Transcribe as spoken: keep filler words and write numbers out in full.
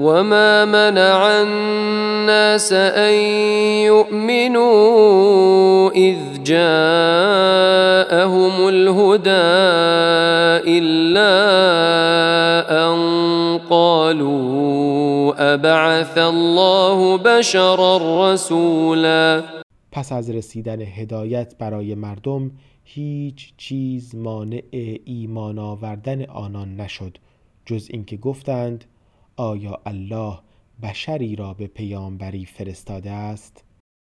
وما منع الناس أن يؤمنوا إذ جاءهم الهدى إلا أن قالوا أبعث الله بشرا رسولا. پس از رسیدن هدایت برای مردم هیچ چیز مانع ایمان آوردن آنان نشد جز اینکه گفتند آیا الله بشری را به پیامبری فرستاده است؟